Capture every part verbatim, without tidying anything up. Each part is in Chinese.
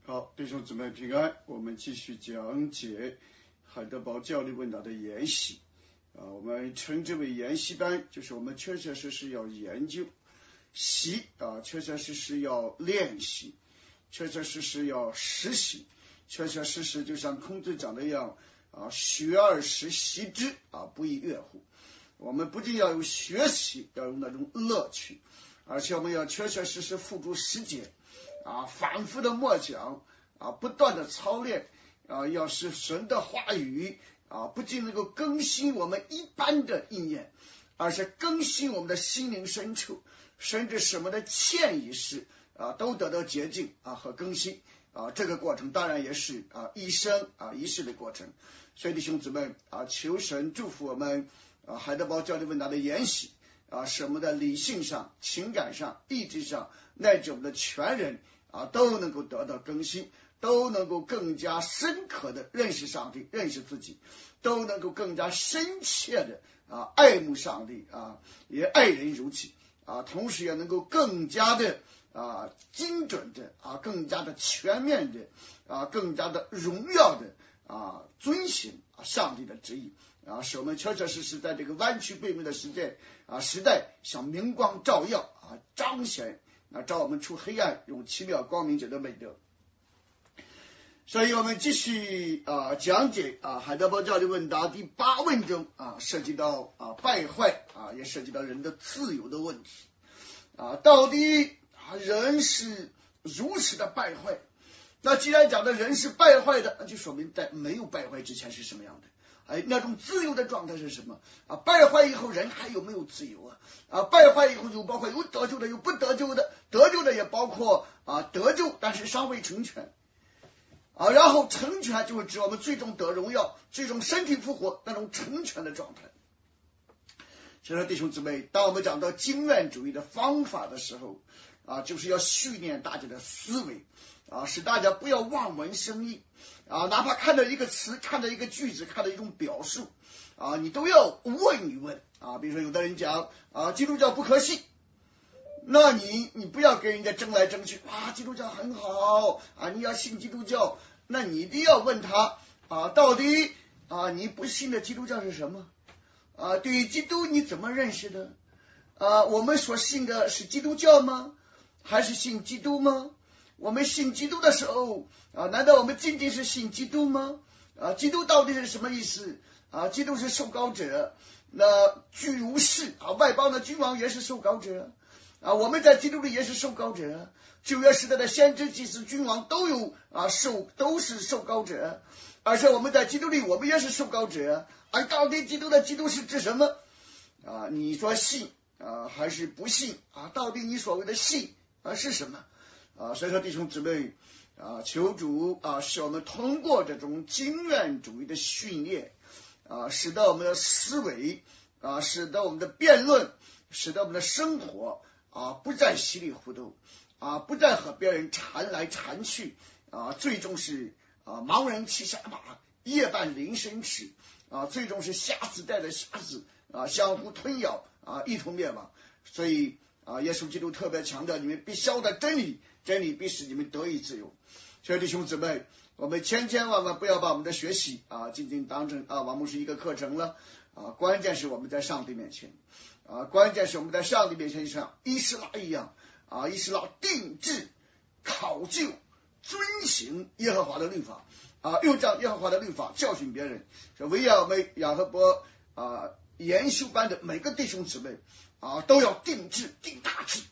好，弟兄姊妹平安，我们继续讲解海德堡教理问答的研习啊，我们称之为研习班，就是我们确确实实要研究，习啊，确确实实要练习，确确实实要实习，确确实实就像孔子讲的一样啊，学而时习之啊，不亦乐乎。我们不仅要有学习，要有那种乐趣，而且我们要确确实实付诸实践啊，反复的默想啊，不断的操练啊，要使神的话语啊，不仅能够更新我们一般的意念，而且更新我们的心灵深处，甚至使我们的潜意识啊都得到洁净啊和更新啊。这个过程当然也是啊一生啊一世的过程。所以弟兄姊妹啊，求神祝福我们啊海德堡教理问答的研习啊，使我们的理性上、情感上、意志上，乃至我们的全人啊，都能够得到更新，都能够更加深刻的认识上帝，认识自己，都能够更加深切的啊爱慕上帝啊，也爱人如己啊，同时也能够更加的啊精准的啊，更加的全面的啊，更加的荣耀的啊遵行啊上帝的旨意啊，使我们确确实实在这个弯曲背面的时代啊时代，像明光照耀啊，彰显啊，照我们出黑暗，用奇妙光明者的美德。所以我们继续啊讲解啊海德堡教理问答第八问中啊，涉及到啊败坏啊，也涉及到人的自由的问题啊，到底啊人是如此的败坏？那既然讲的人是败坏的，那就说明在没有败坏之前是什么样的？哎，那种自由的状态是什么啊？败坏以后人还有没有自由啊？啊，败坏以后就包括有得救的，有不得救的，得救的也包括啊得救，但是尚未成全啊。然后成全就是指我们最终得荣耀，最终身体复活那种成全的状态。所以说弟兄姊妹，当我们讲到经验主义的方法的时候啊，就是要训练大家的思维啊，使大家不要望文生义啊，哪怕看到一个词，看到一个句子，看到一种表述啊，你都要问一问啊。比如说有的人讲啊，基督教不可信，那你你不要跟人家争来争去啊，基督教很好啊，你要信基督教，那你一定要问他啊，到底啊你不信的基督教是什么啊？对于基督你怎么认识的啊？我们所信的是基督教吗？还是信基督吗？我们信基督的时候啊，难道我们仅仅是信基督吗？啊，基督到底是什么意思啊？基督是受膏者，那居如是啊，外邦的君王也是受膏者啊，我们在基督里也是受膏者，旧约时代的先知、祭司、君王都有啊受都是受膏者，而且我们在基督里我们也是受膏者。而到底基督的基督是指什么啊？你说信啊还是不信啊？到底你所谓的信啊是什么啊？所以说弟兄姊妹啊，求主啊，使我们通过这种经验主义的训练啊，使得我们的思维啊，使得我们的辩论，使得我们的生活啊，不再稀里糊涂啊，不再和别人缠来缠去啊，最终是啊盲人骑瞎马，夜半临深池啊，最终是瞎子带着瞎子啊，相互吞咬啊，一同灭亡。所以啊，耶稣基督特别强调，你们必晓得真理，真理必使你们得以自由。所以弟兄姊妹，我们千千万万不要把我们的学习啊，仅仅当成啊，往往是一个课程了啊。关键是我们在上帝面前啊，关键是我们在上帝面前像以斯拉一样啊，以斯拉定制、考究、遵行耶和华的律法啊，又将耶和华的律法教训别人。说唯要我们雅各伯啊研修班的每个弟兄姊妹啊，都要定制、定大志。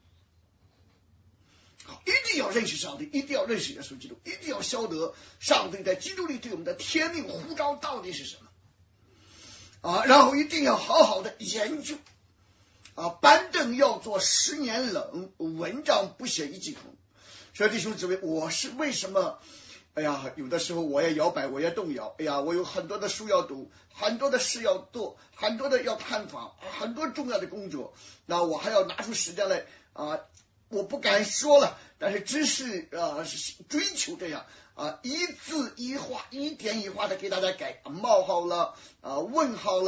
一定要认识上帝，一定要认识耶稣基督，一定要晓得上帝在基督里对我们的天命呼召到底是什么啊！然后一定要好好的研究啊，板凳要做十年冷，文章不写一季空。所以弟兄姊妹，我是为什么？哎呀，有的时候我也摇摆，我也动摇。哎呀，我有很多的书要读，很多的事要做，很多的要探访，很多重要的工作，那我还要拿出时间来啊！我不敢说了，但是只是啊追求这样啊一字一画一点一画的给大家改，冒号了啊问号了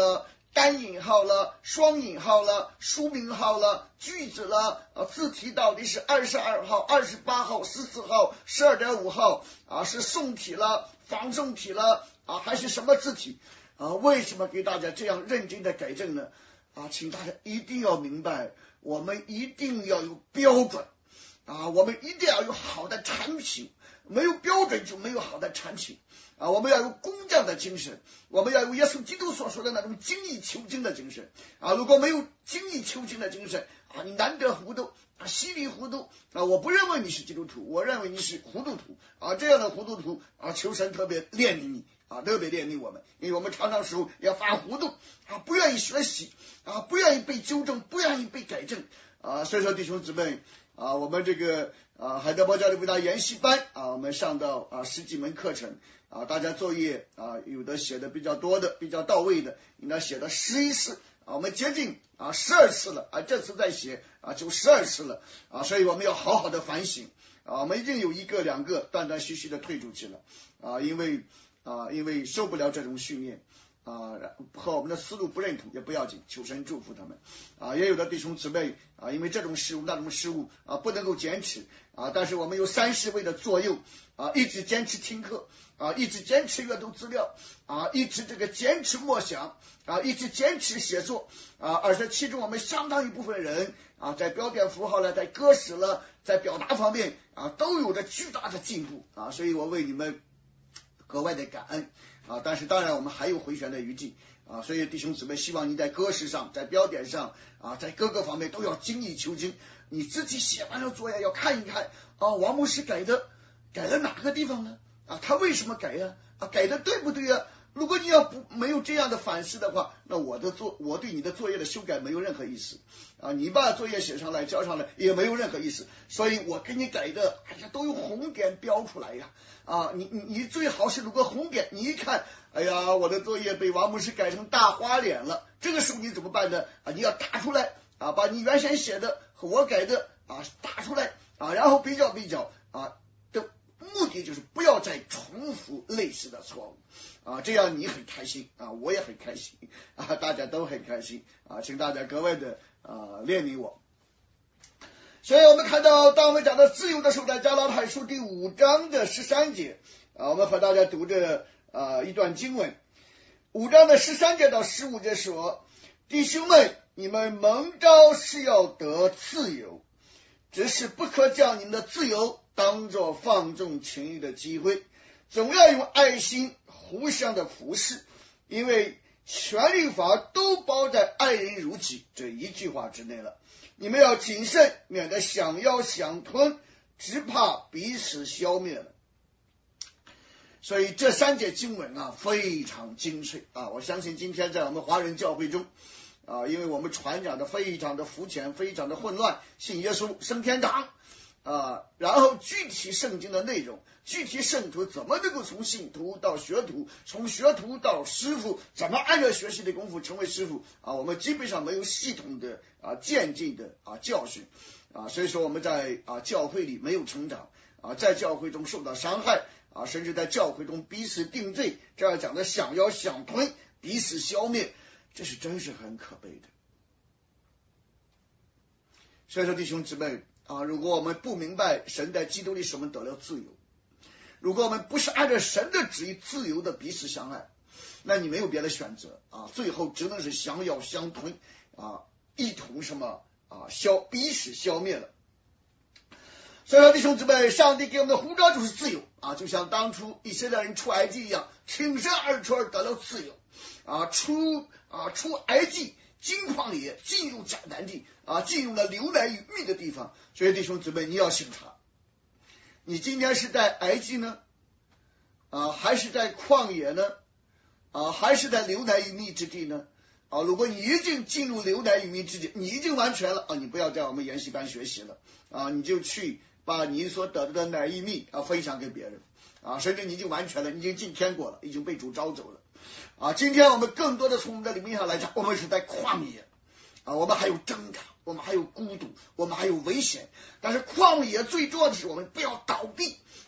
单引号了，双引号了，书名号了，句子了，啊，字体到底是二十二号、二十八号、十四号、十二点五号啊，是宋体了、仿宋体了啊，还是什么字体啊？为什么给大家这样认真的改正呢？啊，请大家一定要明白，我们一定要有标准啊，我们一定要有好的产品，没有标准就没有好的产品。啊，我们要有工匠的精神，我们要有耶稣基督所说的那种精益求精的精神啊！如果没有精益求精的精神啊，你难得糊涂啊，稀里糊涂啊！我不认为你是基督徒，我认为你是糊涂徒啊！这样的糊涂徒啊，求神特别怜悯你啊，特别怜悯我们，因为我们常常时候要发糊涂啊，不愿意学习啊，不愿意被纠正，不愿意被改正啊！所以说弟兄姊妹啊，我们这个啊海德堡教理伟大研习班啊，我们上到啊十几门课程。啊，大家作业啊，有的写的比较多的，比较到位的，应该写了十一次啊，我们接近啊十二次了啊，这次再写啊就十二次了啊，所以我们要好好的反省啊，我们一定有一个两个断断续续的退出去了啊，因为啊因为受不了这种训练啊，和我们的思路不认同也不要紧，求神祝福他们啊，也有的弟兄姊妹啊，因为这种失误那种失误啊不能够坚持啊，但是我们有三十位的左右啊，一直坚持听课。啊，一直坚持阅读资料啊，一直这个坚持默想啊，一直坚持写作啊，而且其中我们相当一部分人啊，在标点符号了，在格式了，在表达方面啊，都有着巨大的进步啊，所以我为你们格外的感恩啊。但是当然我们还有回旋的余地啊，所以弟兄姊妹，希望你在格式上，在标点上啊，在各个方面都要精益求精。你自己写完了作业要看一看啊，王牧师改的改了哪个地方呢？啊，他为什么改呀？啊，改的对不对呀？如果你要不没有这样的反思的话，那我的作我对你的作业的修改没有任何意思啊！你把作业写上来交上来也没有任何意思，所以我给你改的，哎呀，都用红点标出来呀！啊，你你你最好是如果红点，你一看，哎呀，我的作业被王牧师改成大花脸了，这个时候你怎么办呢？啊，你要打出来啊，把你原先写的和我改的啊打出来啊，然后比较比较啊。目的就是不要再重复类似的错误啊，这样你很开心啊，我也很开心啊，大家都很开心啊，请大家格外的啊怜悯我。所以我们看到，当我们讲到自由的时候，在加拉太书第五章的十三节啊，我们和大家读这啊一段经文，五章的十三节到十五节说：弟兄们，你们蒙召是要得自由，只是不可将你们的自由当作放纵情欲的机会，总要用爱心互相的服侍，因为全律法都包在爱人如己这一句话之内了。你们要谨慎，免得想要想吞，只怕彼此消灭了。所以这三节经文啊非常精粹啊，我相信今天在我们华人教会中啊，因为我们传讲的非常的肤浅，非常的混乱，信耶稣升天堂啊，然后具体圣经的内容，具体圣徒怎么能够从信徒到学徒，从学徒到师傅，怎么按照学习的功夫成为师傅啊，我们基本上没有系统的啊渐进的啊教训啊，所以说我们在啊教会里没有成长啊，在教会中受到伤害啊，甚至在教会中彼此定罪，这样讲的想要想吞，彼此消灭，这是真是很可悲的。所以说弟兄姊妹啊，如果我们不明白神在基督里使我们得了自由，如果我们不是按照神的旨意自由的彼此相爱，那你没有别的选择啊，最后只能是相咬相吞啊，一同什么啊消彼此消灭了。所以说弟兄姊妹，上帝给我们的呼召就是自由啊，就像当初以色列人出埃及一样，挺身而出而得了自由啊，出啊出埃及金旷野，进入迦南地啊，进入了流奶与蜜的地方。所以弟兄姊妹，你要审查，你今天是在埃及呢啊，还是在旷野呢啊，还是在流奶与蜜之地呢啊？如果你已经进入流奶与蜜之地，你已经完全了啊，你不要在我们研习班学习了啊，你就去把你所得到的奶与蜜啊分享给别人啊，甚至你已经完全了，你已经进天国了，已经被主招走了啊。今天我们更多的从我们的灵命上来讲，我们是在旷野啊，我们还有挣扎，我们还有孤独，我们还有危险，但是旷野最重要的是我们不要倒闭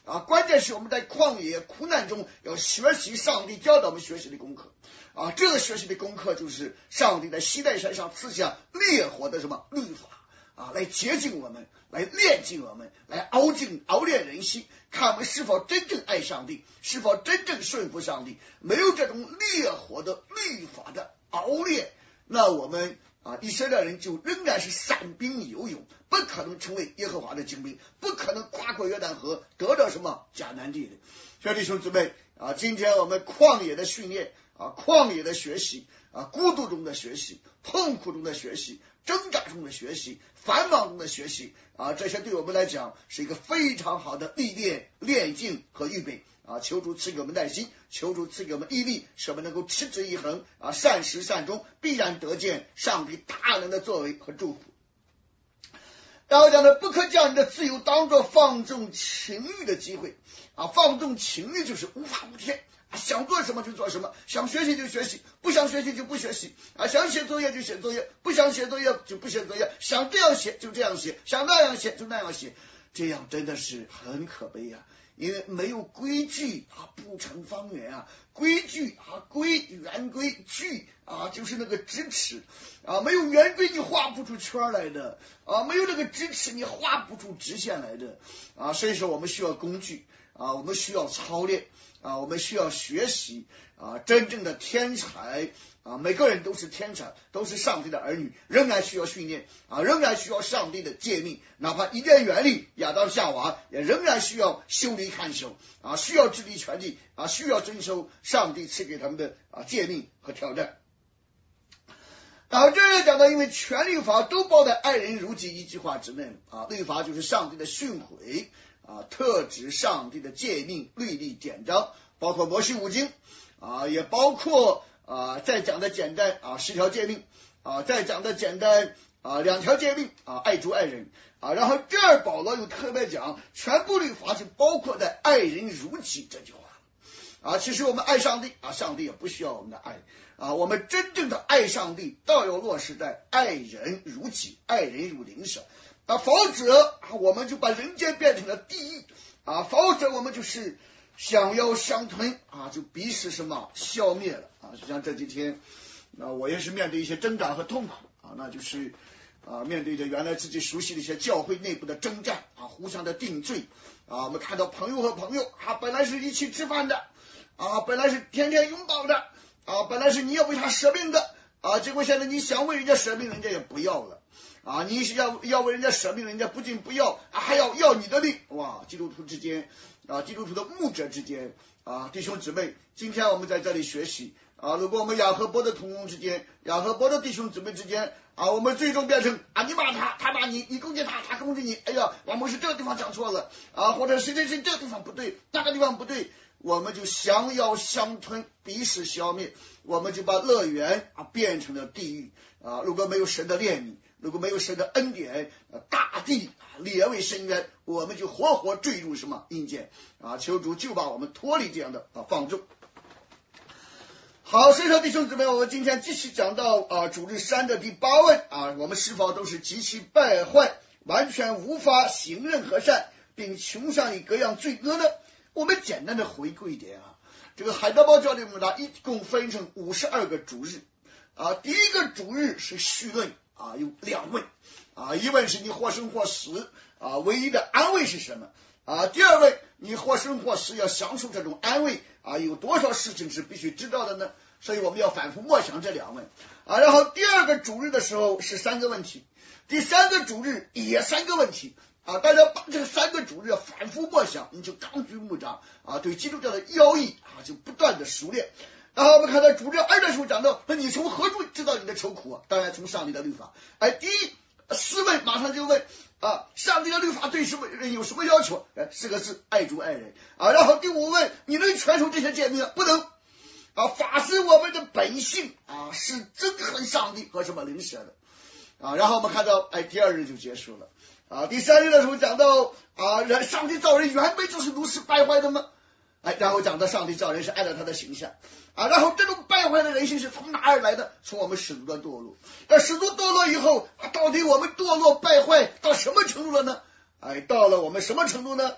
啊，关键是我们在旷野苦难中要学习上帝教导我们学习的功课啊，这个学习的功课就是上帝在西奈山上赐下烈火的什么律法啊，来洁净我们，来炼净我们，来熬净熬炼人心，看我们是否真正爱上帝，是否真正顺服上帝。没有这种烈火的律法的熬炼，那我们啊，以色列人就仍然是散兵游勇，不可能成为耶和华的精兵，不可能跨过约旦河得到什么迦南地的。所以弟兄姊妹啊，今天我们旷野的训练啊，旷野的学习啊，孤独中的学习，痛苦中的学习，挣扎中的学习，繁忙中的学习啊，这些对我们来讲是一个非常好的历练、练境和预备啊。求主赐给我们耐心，求主赐给我们毅力，使我们能够持之以恒啊，善始善终，必然得见上帝大能的作为和祝福。然后讲的，不可将你的自由当作放纵情欲的机会啊，放纵情欲就是无法无天。想做什么就做什么，想学习就学习，不想学习就不学习啊！想写作业就写作业，不想写作业就不写作业，想这样写就这样写，想那样写就那样写，这样真的是很可悲啊！因为没有规矩啊，不成方圆啊！规矩啊，规圆规矩啊，就是那个直尺啊，没有圆规你画不出圈来的啊，没有那个直尺你画不出直线来的啊！所以说我们需要工具啊，我们需要操练。啊，我们需要学习啊，真正的天才啊，每个人都是天才，都是上帝的儿女，仍然需要训练啊，仍然需要上帝的诫命，哪怕伊甸园里亚当夏娃也仍然需要修理看守啊，需要治理权力啊，需要遵守上帝赐给他们的啊诫命和挑战。然后这里讲到，因为全律法都包在爱人如己一句话之内啊，律法就是上帝的训诲啊，特指上帝的诫命、律例、典章，包括摩西五经啊，也包括啊，再讲的简单啊，十条诫命啊，再讲的简单啊，两条诫命啊，爱主爱人啊，然后这儿保罗又特别讲，全部律法是包括在爱人如己这句话啊。其实我们爱上帝啊，上帝也不需要我们的爱啊，我们真正的爱上帝，倒要落实在爱人如己、爱人如邻上。啊，否则我们就把人间变成了地狱啊！否则我们就是想要相吞啊，就必是什么消灭了啊！就像这几天啊，我也是面对一些挣扎和痛苦啊，那就是啊，面对着原来自己熟悉的一些教会内部的征战啊，互相的定罪啊，我们看到朋友和朋友啊，本来是一起吃饭的啊，本来是天天拥抱的啊，本来是你要为他舍命的啊，结果现在你想为人家舍命，人家也不要了。啊，你是要要为人家舍命，人家不仅不要，啊、还要要你的命！哇，基督徒之间啊，基督徒的牧者之间啊，弟兄姊妹，今天我们在这里学习啊，如果我们雅各伯的同工之间，雅各伯的弟兄姊妹之间啊，我们最终变成啊，你骂他，他骂你，你攻击他，他攻击你，哎呀，王牧师这个地方讲错了啊，或者谁谁谁这个地方不对，那个地方不对，我们就相要相吞，彼此消灭，我们就把乐园啊变成了地狱啊！如果没有神的怜悯，如果没有神的恩典，大地裂为深渊，我们就活活坠入什么阴间啊！求主就把我们脱离这样的啊放纵。好，所以说弟兄姊妹，我们今天继续讲到啊主日三的第八问啊，我们是否都是极其败坏，完全无法行任何善，并穷上以各样罪恶呢？我们简单的回顾一点啊，这个海德堡教理问答一共分成五十二个主日啊，第一个主日是绪论。啊，有两问啊，一问是你或生或死啊，唯一的安慰是什么啊？第二问，你或生或死要享受这种安慰啊，有多少事情是必须知道的呢？所以我们要反复默想这两问啊。然后第二个主日的时候是三个问题，第三个主日也三个问题啊。大家把这三个主日反复默想，你就纲举目张啊，对基督教的要义啊就不断的熟练。然后我们看到主日二的时候讲到，那你从何处知道你的愁苦啊？当然从上帝的律法。哎，第一四问马上就问啊，上帝的律法对什么人有什么要求？哎，四个字，爱主爱人啊。然后第五问，你能全守这些诫命不能啊？法是我们的本性啊，是憎恨上帝和什么灵蛇的啊。然后我们看到，哎，第二日就结束了啊。第三日的时候讲到啊，人上帝造人原本就是如此败坏的吗？哎，然后讲到上帝造人是按照他的形象啊，然后这种败坏的人性是从哪儿来的？从我们始祖的堕落。那始祖堕落以后啊，到底我们堕落败坏到什么程度了呢？哎，到了我们什么程度呢？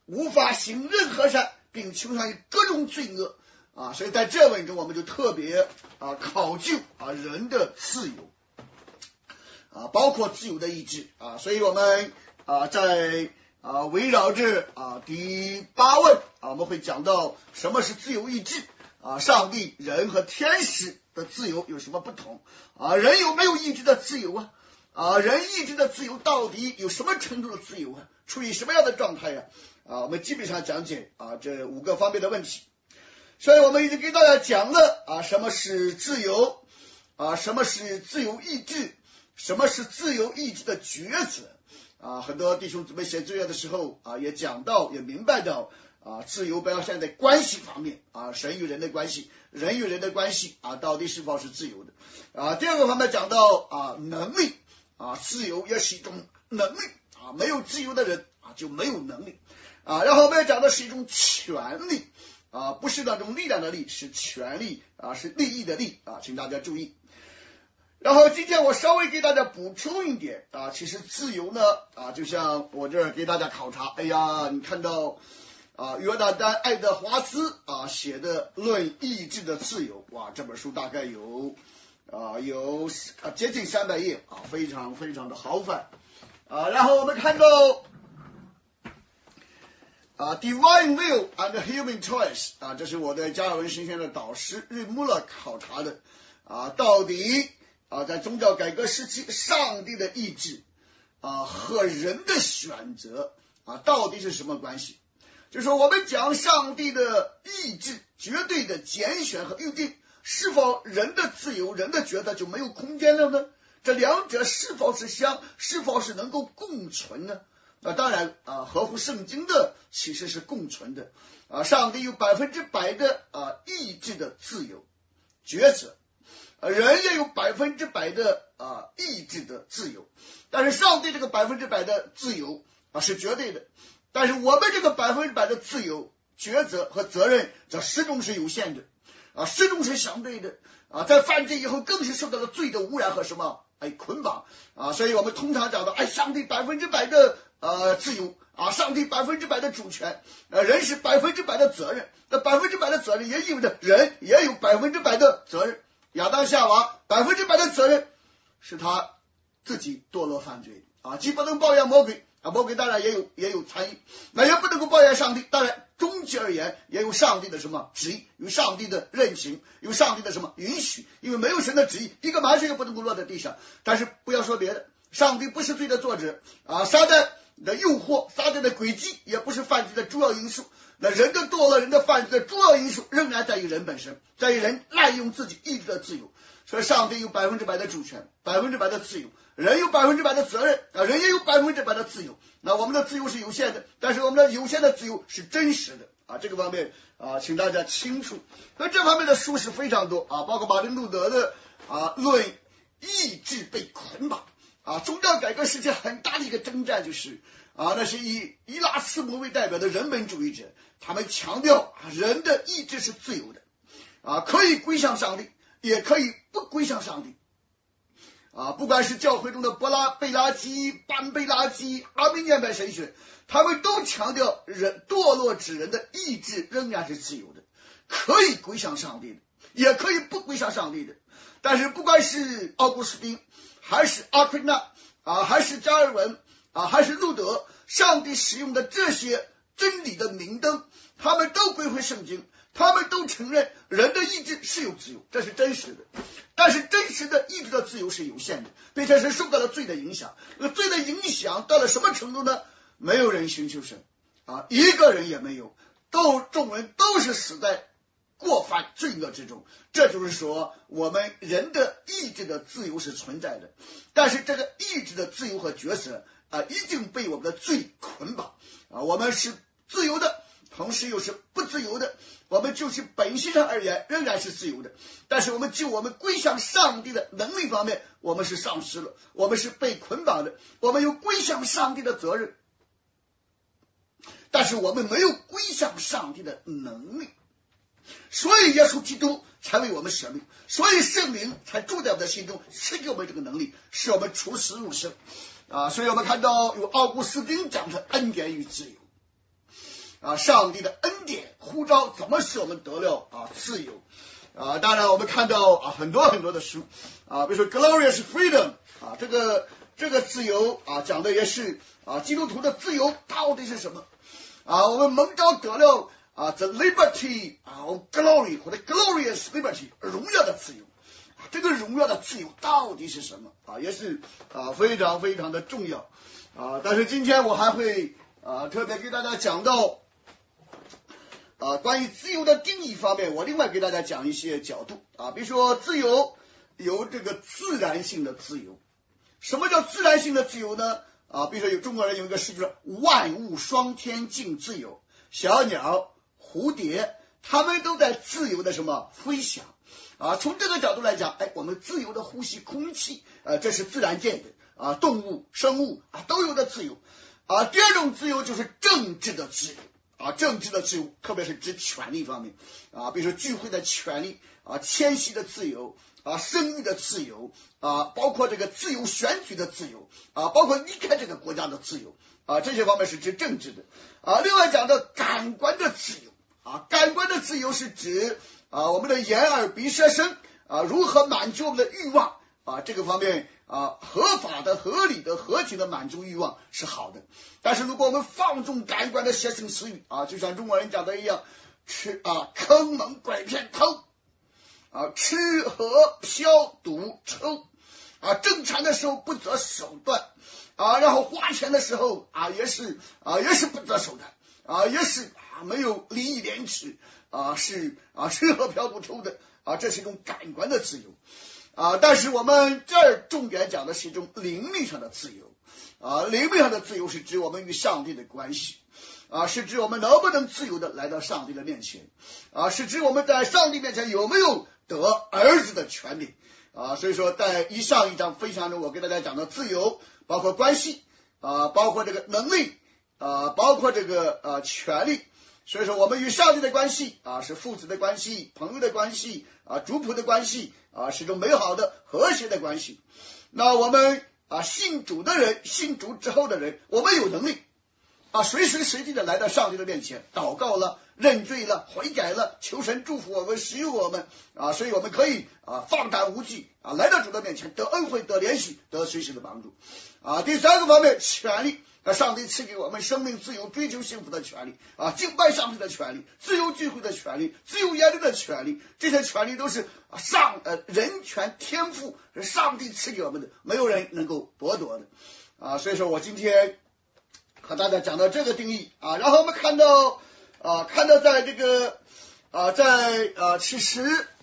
无法行任何善，并倾向于各种罪恶啊。所以在这文中我们就特别啊考究啊人的自由啊，包括自由的意志啊。所以我们啊在啊围绕着啊第八问啊，我们会讲到什么是自由意志啊，上帝、人和天使的自由有什么不同啊？人有没有意志的自由啊？啊，人意志的自由到底有什么程度的自由啊？处于什么样的状态呀？啊，我们基本上讲解啊这五个方面的问题。所以我们已经给大家讲了啊什么是自由啊，什么是自由意志，什么是自由意志的抉择啊。很多弟兄姊妹写作业的时候啊也讲到，也明白到啊自由表现在关系方面啊，神与人的关系，人与人的关系啊到底是否是自由的啊。第二个方面讲到啊能力啊，自由也是一种能力啊，没有自由的人啊就没有能力啊。然后我们要讲的是一种权利啊，不是那种力量的力，是权利啊，是利益的利啊，请大家注意。然后今天我稍微给大家补充一点啊，其实自由呢啊，就像我这儿给大家考察，哎呀，你看到啊约纳丹·爱德华兹啊写的《论意志的自由》，哇，这本书大概有啊有啊接近三百页啊，非常非常的豪放啊。然后我们看到啊 Divine Will and Human Choice 啊，这是我的加尔文神学院的导师瑞穆勒考察的啊，到底啊在宗教改革时期上帝的意志啊和人的选择啊到底是什么关系？就是说我们讲上帝的意志绝对的拣选和预定，是否人的自由人的抉择就没有空间了呢？这两者是否是相是否是能够共存呢？啊，当然啊，合乎圣经的其实是共存的啊。上帝有百分之百的啊意志的自由抉择，啊，人也有百分之百的啊意志的自由。但是上帝这个百分之百的自由啊是绝对的，但是我们这个百分之百的自由抉择和责任，这始终是有限的啊，始终是相对的啊。在犯罪以后，更是受到了罪的污染和什么哎捆绑啊。所以我们通常讲到，哎，上帝百分之百的呃自由啊，上帝百分之百的主权，呃，人是百分之百的责任。那百分之百的责任也意味着人也有百分之百的责任。亚当夏娃百分之百的责任是他自己堕落犯罪啊，既不能抱怨魔鬼啊，魔鬼当然也有也有参与，那也不能够抱怨上帝。当然，终极而言，也有上帝的什么旨意，有上帝的任行，有上帝的什么允许。因为没有神的旨意，一个麻雀也不能够落在地上。但是不要说别的，上帝不是罪的作者啊，撒旦的诱惑，撒旦的诡计也不是犯罪的主要因素。那人的堕落，人的犯罪的主要因素仍然在于人本身，在于人滥用自己意志的自由。所以上帝有百分之百的主权，百分之百的自由，人有百分之百的责任啊，人也有百分之百的自由。那我们的自由是有限的，但是我们的有限的自由是真实的啊，这个方面啊，请大家清楚。那这方面的书是非常多啊，包括马丁路德的啊《论意志被捆绑》啊，宗教改革时期很大的一个征战就是啊，那是以伊拉斯谟为代表的人本主义者，他们强调啊人的意志是自由的啊，可以归向上帝，也可以不归向上帝啊。不管是教会中的波拉贝拉基、班贝拉基、阿明念派神学，他们都强调人堕落之人的意志仍然是自由的，可以归向上帝的，也可以不归向上帝的。但是不管是奥古斯丁还是阿奎那啊，还是加尔文啊，还是路德，上帝使用的这些真理的明灯，他们都归回圣经，他们都承认人的意志是有自由，这是真实的。但是真实的意志的自由是有限的，并且是受到了罪的影响。那罪的影响到了什么程度呢？没有人寻求神啊，一个人也没有，都众人都是死在过犯罪恶之中。这就是说，我们人的意志的自由是存在的，但是这个意志的自由和抉择啊，已经被我们的罪捆绑啊。我们是自由的，同时又是不自由的。我们就其本性上而言仍然是自由的，但是我们就我们归向上帝的能力方面，我们是丧失了，我们是被捆绑的。我们有归向上帝的责任，但是我们没有归向上帝的能力。所以耶稣基督才为我们舍命，所以圣灵才住在我们的心中，赐给我们这个能力，使我们出死入生啊。所以我们看到有奥古斯丁讲的恩典与自由啊上帝的恩典呼召怎么使我们得了啊自由啊。当然我们看到啊很多很多的书啊，比如说 Glorious Freedom 啊，这个这个自由啊讲的也是啊基督徒的自由到底是什么啊。我们蒙召得了啊 the liberty 啊 of glory 或者 glorious liberty 荣耀的自由，这个荣耀的自由到底是什么啊，也是啊非常非常的重要啊。但是今天我还会啊特别给大家讲到啊关于自由的定义方面，我另外给大家讲一些角度啊。比如说自由有这个自然性的自由。什么叫自然性的自由呢？啊，比如说有中国人有一个诗句说万物双天竞自由，小鸟蝴蝶它们都在自由的什么飞翔啊。从这个角度来讲，哎，我们自由的呼吸空气，呃，这是自然界的啊，动物生物啊都有的自由啊。第二种自由就是政治的自由啊，政治的自由特别是指权利方面啊，比如说聚会的权利啊，迁徙的自由啊，生育的自由啊，包括这个自由选举的自由啊，包括离开这个国家的自由啊，这些方面是指政治的啊。另外讲的感官的自由啊，感官的自由是指啊我们的眼耳鼻舌身啊如何满足我们的欲望啊，这个方面啊合法的、合理的、合情的满足欲望是好的。但是如果我们放纵感官的邪情私欲啊，就像中国人讲的一样，吃啊坑蒙拐骗偷啊，吃喝嫖赌抽啊，挣钱的时候不择手段啊，然后花钱的时候啊也是啊也是不择手段啊，也是啊没有礼义廉耻啊，是啊吃喝嫖赌抽的啊，这是一种感官的自由啊。但是我们这儿重点讲的是一种灵命上的自由啊，灵命上的自由是指我们与上帝的关系啊，是指我们能不能自由的来到上帝的面前啊，是指我们在上帝面前有没有得儿子的权利啊。所以说在以上一章分享中，我给大家讲的自由包括关系啊，包括这个能力啊，包括这个呃权利。所以说我们与上帝的关系啊是父子的关系、朋友的关系啊、主仆的关系啊，是一种美好的和谐的关系。那我们啊信主的人、信主之后的人，我们有能力啊随时随地的来到上帝的面前祷告了、认罪了、悔改了，求神祝福我们、使用我们啊，所以我们可以啊放胆无惧啊来到主的面前，得恩惠、得怜恤、得随时的帮助啊。第三个方面，权利啊，上帝赐给我们生命自由、追求幸福的权利啊，敬拜上帝的权利、自由聚会的权利、自由言论的权利，这些权利都是上呃人权天赋，是上帝赐给我们的，没有人能够剥夺的啊。所以说我今天和大家讲到这个定义啊，然后我们看到啊，看到在这个啊，在啊，其实